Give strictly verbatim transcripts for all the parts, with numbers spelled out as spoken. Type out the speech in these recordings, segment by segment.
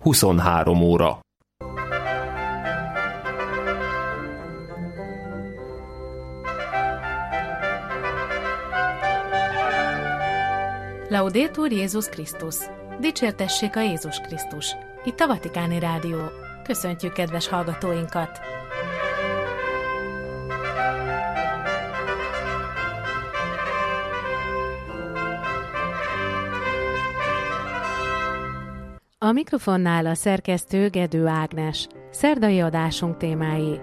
huszonhárom óra. Laudetur Jézus Krisztus! Dicsértessék a Jézus Krisztus! Itt a Vatikáni Rádió. Köszöntjük kedves hallgatóinkat! A mikrofonnál a szerkesztő Gedő Ágnes. Szerdai adásunk témái.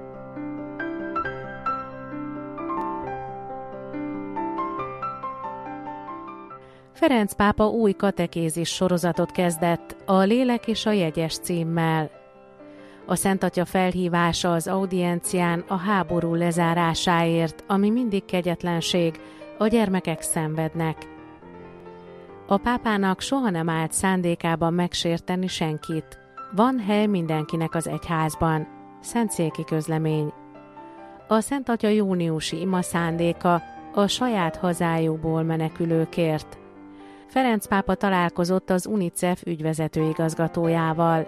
Ferenc pápa új katekézis sorozatot kezdett, a Lélek és a jegyes címmel. A Szent Atya felhívása az audiencián a háború lezárásáért, ami mindig kegyetlenség, a gyermekek szenvednek. A pápának soha nem állt szándékában megsérteni senkit. Van hely mindenkinek az egyházban. Szentszéki közlemény. A Szent Atya júniusi ima szándéka a saját hazájukból menekülőkért. Ferenc pápa találkozott az UNICEF ügyvezető igazgatójával.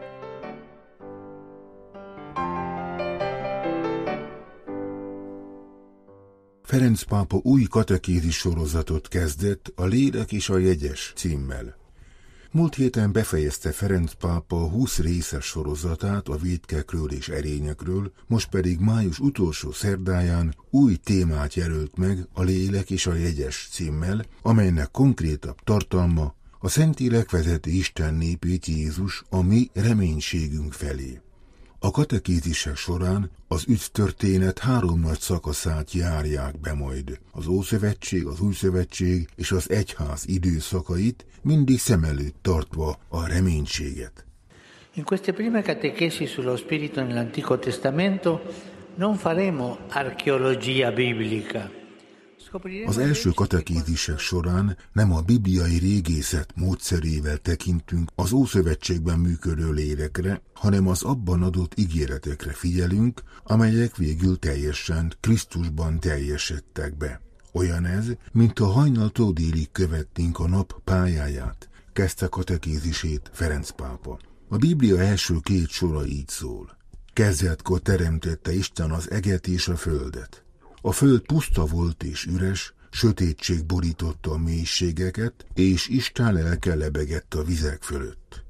Ferenc pápa új katekézis sorozatot kezdett, a Lélek és a jegyes címmel. Múlt héten befejezte Ferenc pápa a húsz részes sorozatát a vétkekről és erényekről, most pedig május utolsó szerdáján új témát jelölt meg, a Lélek és a jegyes címmel, amelynek konkrétabb tartalma a Szentlélek vezeti Isten népét, Jézus, a mi reménységünk felé. A katekézisek során az ügytörténet három nagy szakaszát járják be majd. Az Ószövetség, az Újszövetség és az egyház időszakait, mindig szem előtt tartva a reménységet. In queste prime catechesi sullo spirito nell'Antico Testamento non faremo archeologia biblica. Az első katekézisek során nem a bibliai régészet módszerével tekintünk az Ószövetségben működő lélekre, hanem az abban adott ígéretekre figyelünk, amelyek végül teljesen Krisztusban teljesedtek be. Olyan ez, mint a hajnaltól délig követnénk a nap pályáját, kezdte katekézisét Ferenc pápa. A Biblia első két sora így szól. Kezdetkor teremtette Isten az eget és a földet. A föld puszta volt és üres, sötétség borította a mélységeket, és Isten lelke lebegett a vizek fölött.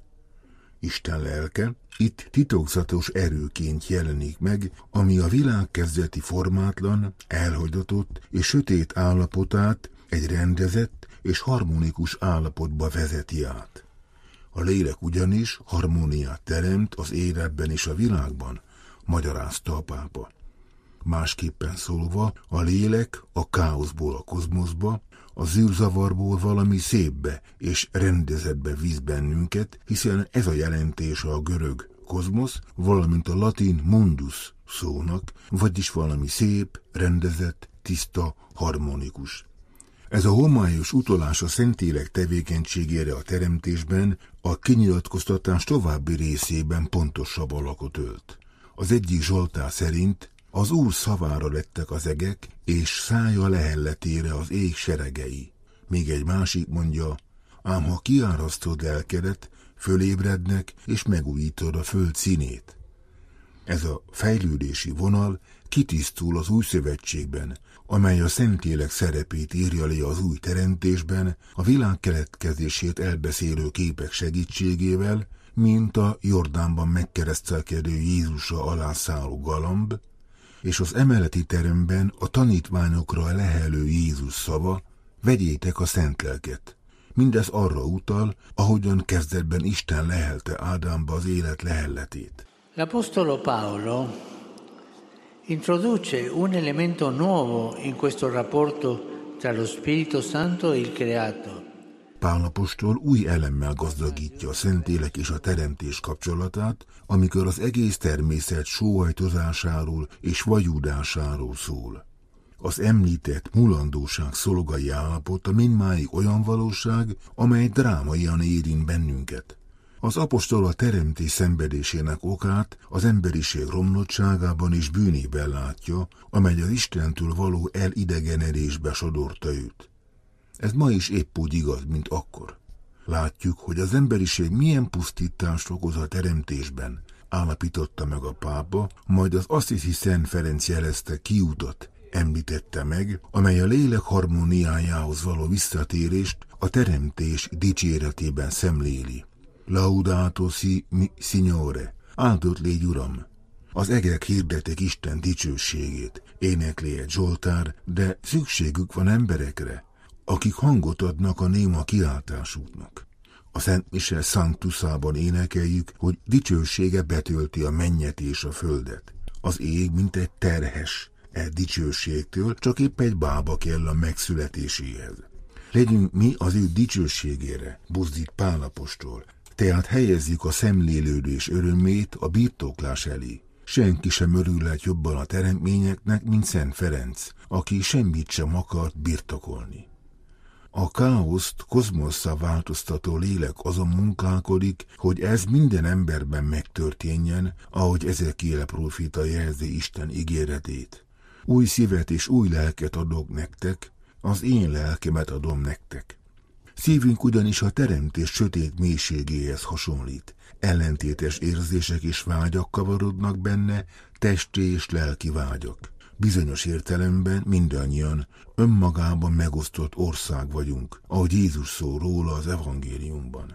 Isten lelke itt titokzatos erőként jelenik meg, ami a világ kezdeti formátlan, elhagyatott és sötét állapotát egy rendezett és harmonikus állapotba vezeti át. A lélek ugyanis harmóniát teremt az életben és a világban, magyarázta a pápa. Másképpen szólva, a lélek a káoszból a kozmoszba, a zűrzavarból valami szépbe és rendezettbe visz bennünket, hiszen ez a jelentése a görög kozmosz, valamint a latin mundus szónak, vagyis valami szép, rendezett, tiszta, harmonikus. Ez a homályos utalás a Szentlélek tevékenységére a teremtésben a kinyilatkoztatás további részében pontosabb alakot ölt. Az egyik zsoltár szerint az Úr szavára lettek az egek, és szája lehelletére az ég seregei. Még egy másik mondja, ám ha kiárasztod lelkedet, fölébrednek, és megújítod a föld színét. Ez a fejlődési vonal kitisztul az Új Szövetségben, amely a Szentlélek szerepét írja le az új teremtésben, a világ keletkezését elbeszélő képek segítségével, mint a Jordánban megkeresztelkedő Jézusra alászálló galamb, és az emeleti teremben a tanítványokra lehelő Jézus szava, vegyétek a szent lelket. Mindez arra utal, ahogyan kezdetben Isten lehelte Ádámba az élet lehelletét. L'Apostolo Paolo introduce un elemento nuovo in questo rapporto tra lo Spirito Santo e il creato. Pál apostol új elemmel gazdagítja a Szentlélek és a teremtés kapcsolatát, amikor az egész természet sóhajtozásáról és vajúdásáról szól. Az említett mulandóság szolgai állapota mindmáig olyan valóság, amely drámaian érint bennünket. Az apostol a teremtés szenvedésének okát az emberiség romlottságában és bűnében látja, amely az Istentől való elidegenedésbe sodorta őt. Ez ma is épp úgy igaz, mint akkor. Látjuk, hogy az emberiség milyen pusztítást okoz a teremtésben, állapította meg a pápa, majd az Assisi Szent Ferenc jelezte kiutat, említette meg, amely a lélek harmóniájához való visszatérést a teremtés dicséretében szemléli. Laudato si mi Signore, áldott légy Uram! Az egek hirdetik Isten dicsőségét, énekli egy Zsoltár, de szükségük van emberekre, akik hangot adnak a néma kiáltásuknak. A Szent Mise Sanctusában énekeljük, hogy dicsősége betölti a mennyet és a földet. Az ég, mint egy terhes, e dicsőségtől csak épp egy bába kell a megszületéséhez. Legyünk mi az ő dicsőségére, buzdít Pál apostol, tehát helyezzük a szemlélődés örömét a birtoklás elé. Senki sem örülhet jobban a teremtményeknek, mint Szent Ferenc, aki semmit sem akart birtokolni. A káoszt kozmosszá változtató lélek azon munkálkodik, hogy ez minden emberben megtörténjen, ahogy Ezekiel próféta jelzi Isten ígéretét. Új szívet és új lelket adok nektek, az én lelkemet adom nektek. Szívünk ugyanis a teremtés sötét mélységéhez hasonlít. Ellentétes érzések és vágyak kavarodnak benne, testi és lelki vágyak. Bizonyos értelemben mindannyian önmagában megosztott ország vagyunk, ahogy Jézus szól róla az evangéliumban.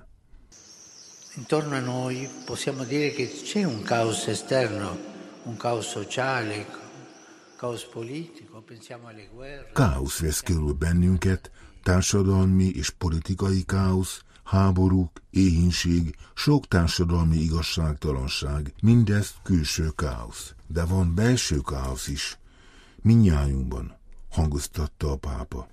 Intorno a noi possiamo dire che c'è un caos esterno, un caos sociale, caos politico, pensiamo alle guerre. Káosz vesz körül bennünket, társadalmi és politikai káosz, háborúk, éhínség, sok társadalmi igazságtalanság, mindez külső káosz. De van belső káosz is, mindnyájunkban, hangoztatta a pápa.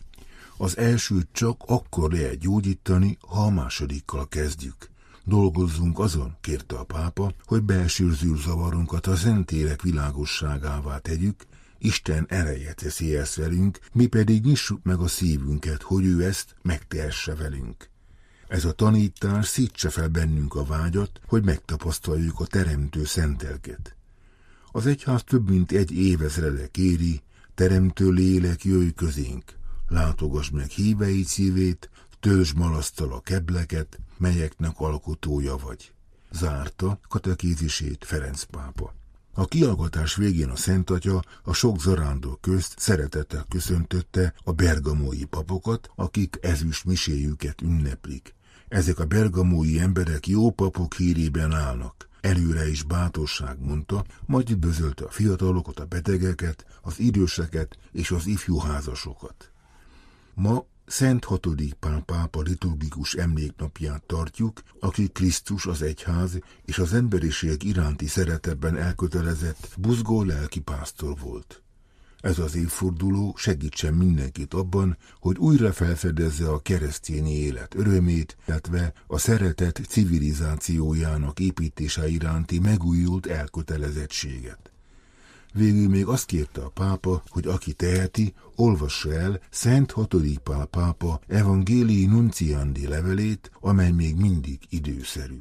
Az elsőt csak akkor lehet gyógyítani, ha a másodikkal kezdjük. Dolgozzunk azon, kérte a pápa, hogy belső zűrzavarunkat a Szentlélek világosságává tegyük, Isten ereje teszi ezt velünk, mi pedig nyissuk meg a szívünket, hogy ő ezt megtehesse velünk. Ez a tanítás szítse fel bennünk a vágyat, hogy megtapasztaljuk a teremtő szentelket. Az egyház több mint egy évezrede kéri, teremtő lélek, jöjj közénk, látogass meg híveid szívét, töltsd malasztal a kebleket, melyeknek alkotója vagy. Zárta katekézisét Ferenc pápa. A kihallgatás végén a Szent Atya a sok zarándok közt szeretettel köszöntötte a bergamói papokat, akik ezüst miséjüket ünneplik. Ezek a bergamói emberek jó papok hírében állnak. Előre is bátorság, mondta, majd üdvözölte a fiatalokat, a betegeket, az időseket és az ifjúházasokat. Ma Szent hatodik Pál pápa liturgikus emléknapját tartjuk, aki Krisztus, az egyház és az emberiség iránti szeretetben elkötelezett, buzgó lelkipásztor volt. Ez az évforduló segítsen mindenkit abban, hogy újra felfedezze a keresztény élet örömét, illetve a szeretet civilizációjának építése iránti megújult elkötelezettséget. Végül még azt kérte a pápa, hogy aki teheti, olvassa el Szent hatodik Pál pápa Evangelii Nunciandi levelét, amely még mindig időszerű.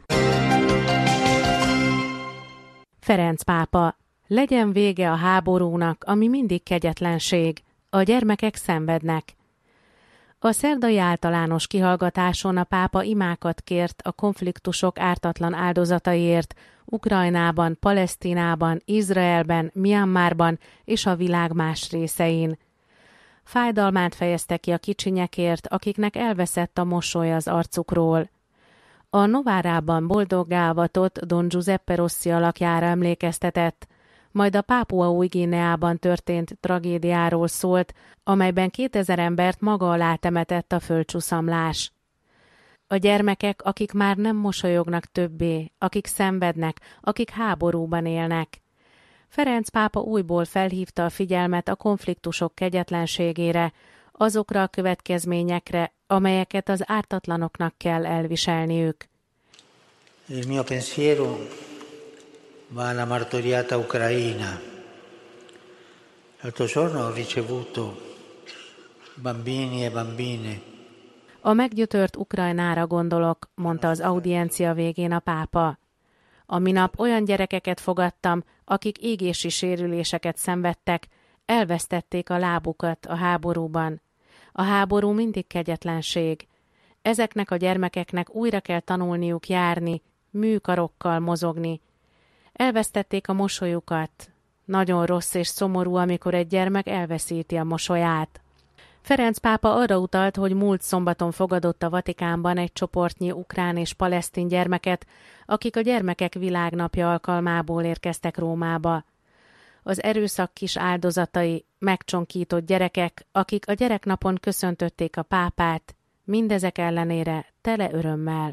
Ferenc pápa: legyen vége a háborúnak, ami mindig kegyetlenség. A gyermekek szenvednek. A szerdai általános kihallgatáson a pápa imákat kért a konfliktusok ártatlan áldozataiért, Ukrajnában, Palesztinában, Izraelben, Myanmarban és a világ más részein. Fájdalmát fejezte ki a kicsinyekért, akiknek elveszett a mosoly az arcukról. A Novárában boldoggá avatott Don Giuseppe Rossi alakjára emlékeztetett, majd a Pápua Új-Guineában történt tragédiáról szólt, amelyben kétezer embert maga alá temetett a földcsuszamlás. A gyermekek, akik már nem mosolyognak többé, akik szenvednek, akik háborúban élnek. Ferenc pápa újból felhívta a figyelmet a konfliktusok kegyetlenségére, azokra a következményekre, amelyeket az ártatlanoknak kell elviselniük. Il mio pensiero va alla martoriata Ucraina. L'altro giorno ho ricevuto bambini e bambine. A meggyötört Ukrajnára gondolok, mondta az audiencia végén a pápa. A minap olyan gyerekeket fogadtam, akik égési sérüléseket szenvedtek, elvesztették a lábukat a háborúban. A háború mindig kegyetlenség. Ezeknek a gyermekeknek újra kell tanulniuk járni, műkarokkal mozogni. Elvesztették a mosolyukat. Nagyon rossz és szomorú, amikor egy gyermek elveszíti a mosolyát. Ferenc pápa arra utalt, hogy múlt szombaton fogadott a Vatikánban egy csoportnyi ukrán és palesztin gyermeket, akik a Gyermekek Világnapja alkalmából érkeztek Rómába. Az erőszak kis áldozatai, megcsonkított gyerekek, akik a gyereknapon köszöntötték a pápát, mindezek ellenére tele örömmel.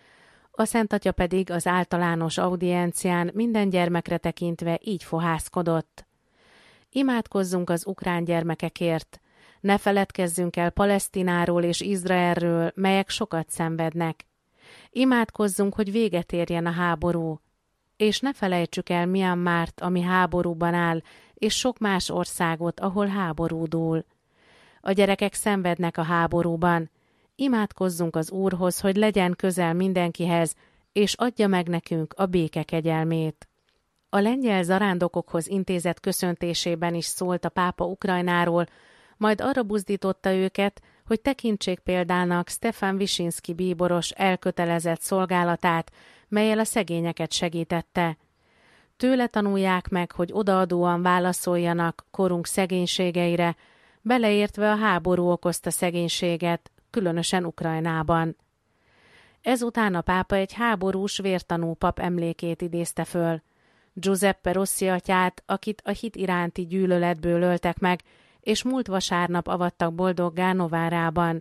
A Szent Atya pedig az általános audiencián minden gyermekre tekintve így fohászkodott. Imádkozzunk az ukrán gyermekekért, ne feledkezzünk el Palesztináról és Izraelről, melyek sokat szenvednek. Imádkozzunk, hogy véget érjen a háború, és ne felejtsük el Myanmart, ami háborúban áll, és sok más országot, ahol háború dúl. A gyerekek szenvednek a háborúban. Imádkozzunk az Úrhoz, hogy legyen közel mindenkihez, és adja meg nekünk a béke kegyelmét. A lengyel zarándokokhoz intézett köszöntésében is szólt a pápa Ukrajnáról, majd arra buzdította őket, hogy tekintsék példának Stefan Wyszynski bíboros elkötelezett szolgálatát, mellyel a szegényeket segítette. Tőle tanulják meg, hogy odaadóan válaszoljanak korunk szegénységeire, beleértve a háború okozta szegénységet, különösen Ukrajnában. Ezután a pápa egy háborús vértanú pap emlékét idézte föl, Giuseppe Rossi atyát, akit a hit iránti gyűlöletből öltek meg, és múlt vasárnap avattak boldoggá Novárában.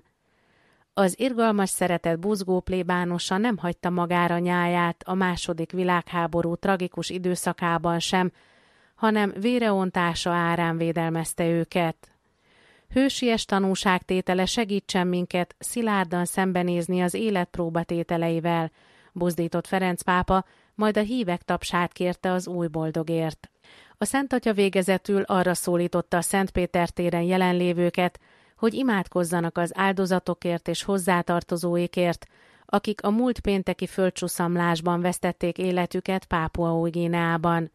Az irgalmas szeretet buzgó plébánosa nem hagyta magára nyáját a második világháború tragikus időszakában sem, hanem véreontása árán védelmezte őket. Hősies tanúságtétele segítsen minket szilárdan szembenézni az élet próbatételeivel, buzdított Ferenc pápa, majd a hívek tapsát kérte az új boldogért. A Szent Atya végezetül arra szólította a Szent Péter téren jelenlévőket, hogy imádkozzanak az áldozatokért és hozzátartozóikért, akik a múlt pénteki földcsuszamlásban vesztették életüket Pápua Új-Guineában.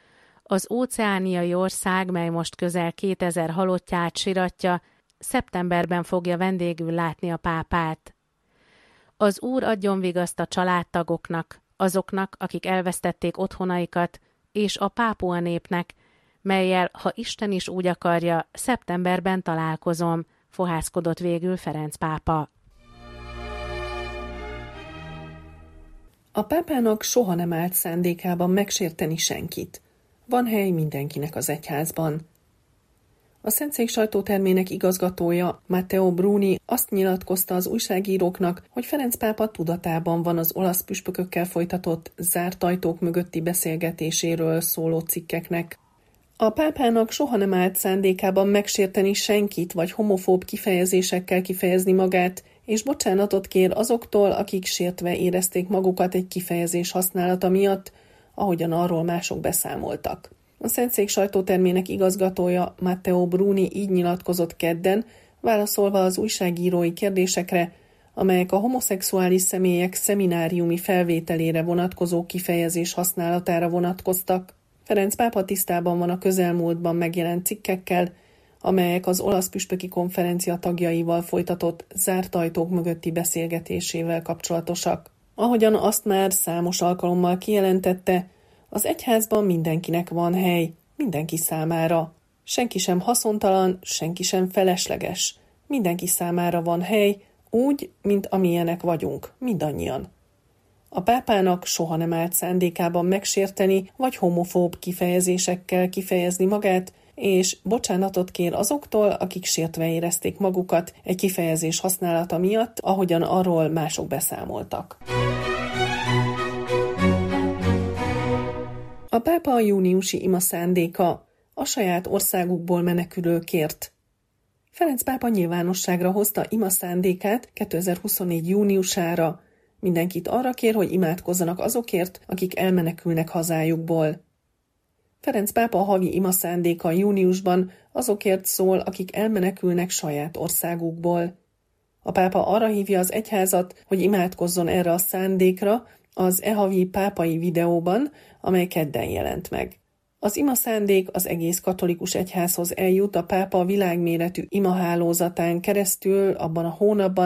Az óceániai ország, mely most közel kétezer halottját siratja, szeptemberben fogja vendégül látni a pápát. Az Úr adjon vigaszt a családtagoknak, azoknak, akik elvesztették otthonaikat, és a pápua népnek, mellyel, ha Isten is úgy akarja, szeptemberben találkozom, fohászkodott végül Ferenc pápa. A pápának soha nem állt szándékában megsérteni senkit. Van hely mindenkinek az egyházban. A Szentszék sajtótermének igazgatója, Matteo Bruni azt nyilatkozta az újságíróknak, hogy Ferenc pápa tudatában van az olasz püspökökkel folytatott zárt ajtók mögötti beszélgetéséről szóló cikkeknek. A pápának soha nem állt szándékában megsérteni senkit vagy homofób kifejezésekkel kifejezni magát, és bocsánatot kér azoktól, akik sértve érezték magukat egy kifejezés használata miatt, ahogyan arról mások beszámoltak. A Szentszék sajtótermének igazgatója Matteo Bruni így nyilatkozott kedden, válaszolva az újságírói kérdésekre, amelyek a homoszexuális személyek szemináriumi felvételére vonatkozó kifejezés használatára vonatkoztak. Ferenc pápa tisztában van a közelmúltban megjelent cikkekkel, amelyek az olasz püspöki konferencia tagjaival folytatott zárt ajtók mögötti beszélgetésével kapcsolatosak. Ahogyan azt már számos alkalommal kijelentette, az egyházban mindenkinek van hely, mindenki számára. Senki sem haszontalan, senki sem felesleges. Mindenki számára van hely, úgy, mint amilyenek vagyunk, mindannyian. A pápának soha nem állt szándékában megsérteni vagy homofób kifejezésekkel kifejezni magát, és bocsánatot kér azoktól, akik sértve érezték magukat egy kifejezés használata miatt, ahogyan arról mások beszámoltak. A pápa a júniusi ima szándéka, a saját országukból menekülőkért. Ferenc pápa nyilvánosságra hozta ima szándékát kétezer-huszonnégy júniusára. Mindenkit arra kér, hogy imádkozzanak azokért, akik elmenekülnek hazájukból. Ferenc pápa havi ima szándéka júniusban azokért szól, akik elmenekülnek saját országukból. A pápa arra hívja az egyházat, hogy imádkozzon erre a szándékra az e havi pápai videóban, amely kedden jelent meg. Az ima szándék az egész katolikus egyházhoz eljut a pápa világméretű imahálózatán keresztül abban a hónapban,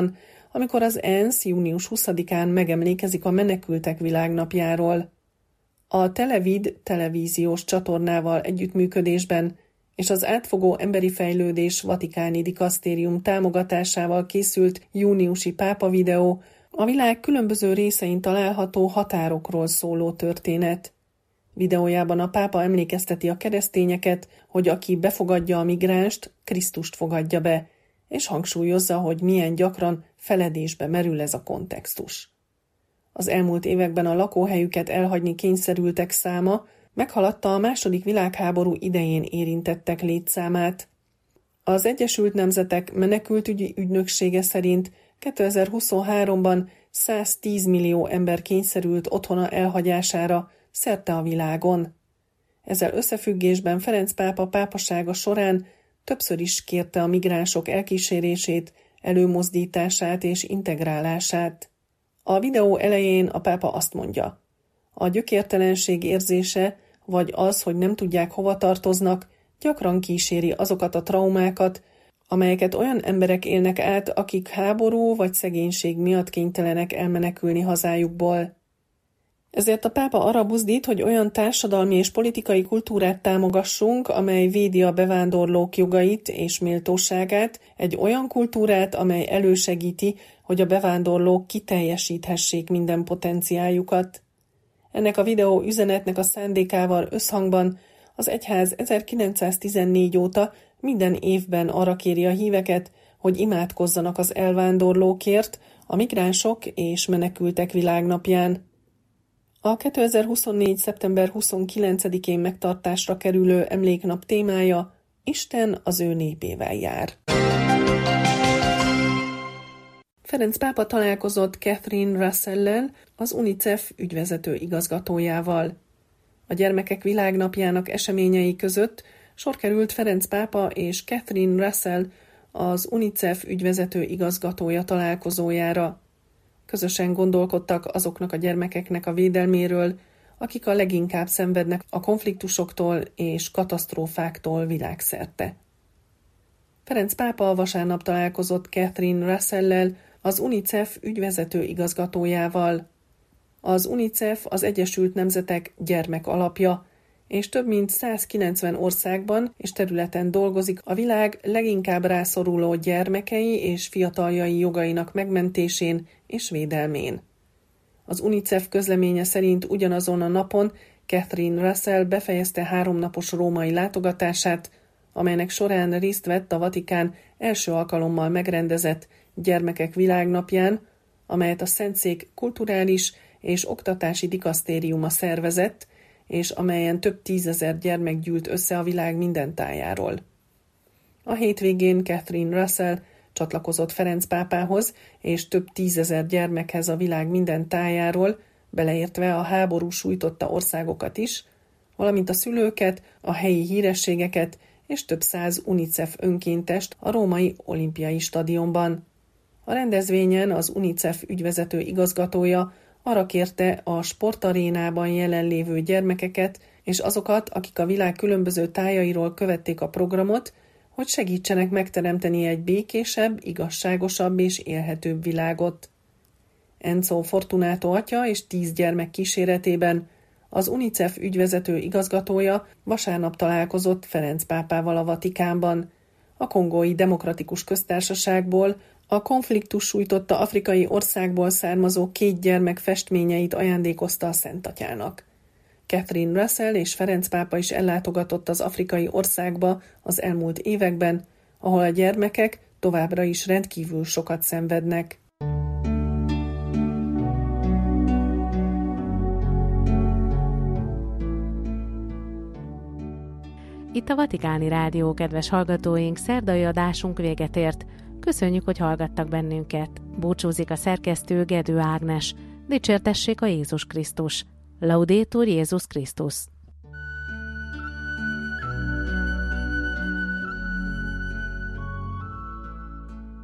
amikor az ENSZ június huszadikán megemlékezik a Menekültek Világnapjáról. A Televid televíziós csatornával együttműködésben és az Átfogó Emberi Fejlődés Vatikáni Dikasztérium támogatásával készült júniusi pápa videó a világ különböző részein található határokról szóló történet. Videójában a pápa emlékezteti a keresztényeket, hogy aki befogadja a migránst, Krisztust fogadja be, és hangsúlyozza, hogy milyen gyakran feledésbe merül ez a kontextus. Az elmúlt években a lakóhelyüket elhagyni kényszerültek száma meghaladta a második világháború idején érintettek létszámát. Az Egyesült Nemzetek Menekültügyi Ügynöksége szerint kétezer-huszonháromban száztíz millió ember kényszerült otthona elhagyására szerte a világon. Ezzel összefüggésben Ferenc pápa pápasága során többször is kérte a migránsok elkísérését, előmozdítását és integrálását. A videó elején a pápa azt mondja: a gyökértelenség érzése, vagy az, hogy nem tudják hova tartoznak, gyakran kíséri azokat a traumákat, amelyeket olyan emberek élnek át, akik háború vagy szegénység miatt kénytelenek elmenekülni hazájukból. Ezért a pápa arra buzdít, hogy olyan társadalmi és politikai kultúrát támogassunk, amely védi a bevándorlók jogait és méltóságát, egy olyan kultúrát, amely elősegíti, hogy a bevándorlók kiteljesíthessék minden potenciáljukat. Ennek a videó üzenetnek a szándékával összhangban az egyház ezerkilencszáztizennégy óta minden évben arra kéri a híveket, hogy imádkozzanak az elvándorlókért a Migránsok és Menekültek Világnapján. A kétezer-huszonnégy. szeptember huszonkilencedikén megtartásra kerülő emléknap témája Isten az ő népével jár. Ferenc pápa találkozott Catherine Russell-lel, az UNICEF ügyvezető igazgatójával. A Gyermekek Világnapjának eseményei között sor került Ferenc pápa és Catherine Russell, az UNICEF ügyvezető igazgatója találkozójára. Közösen gondolkodtak azoknak a gyermekeknek a védelméről, akik a leginkább szenvednek a konfliktusoktól és katasztrófáktól világszerte. Ferenc pápa vasárnap találkozott Catherine Russell-lel, az UNICEF ügyvezető igazgatójával. Az UNICEF az Egyesült Nemzetek gyermekalapja, és több mint százkilencven országban és területen dolgozik a világ leginkább rászoruló gyermekei és fiataljai jogainak megmentésén és védelmén. Az UNICEF közleménye szerint ugyanazon a napon Catherine Russell befejezte háromnapos római látogatását, amelynek során részt vett a Vatikán első alkalommal megrendezett Gyermekek Világnapján, amelyet a Szentszék kulturális és oktatási dikasztériuma szervezett, és amelyen több tízezer gyermek gyűlt össze a világ minden tájáról. A hétvégén Catherine Russell csatlakozott Ferenc pápához és több tízezer gyermekhez a világ minden tájáról, beleértve a háború sújtotta országokat is, valamint a szülőket, a helyi hírességeket és több száz UNICEF önkéntest a római olimpiai stadionban. A rendezvényen az UNICEF ügyvezető igazgatója arra kérte a sportarénában jelenlévő gyermekeket és azokat, akik a világ különböző tájairól követték a programot, hogy segítsenek megteremteni egy békésebb, igazságosabb és élhetőbb világot. Enzo Fortunato atya és tíz gyermek kíséretében az UNICEF ügyvezető igazgatója vasárnap találkozott Ferenc pápával a Vatikánban. A Kongói Demokratikus Köztársaságból, a konfliktus sújtotta afrikai országból származó két gyermek festményeit ajándékozta a Szentatyának. Catherine Russell és Ferenc pápa is ellátogatott az afrikai országba az elmúlt években, ahol a gyermekek továbbra is rendkívül sokat szenvednek. Itt a Vatikáni Rádió, kedves hallgatóink, szerdai adásunk véget ért. Köszönjük, hogy hallgattak bennünket. Búcsúzik a szerkesztő Gedő Ágnes. Dicsértessék a Jézus Krisztus. Laudetur Jézus Krisztus.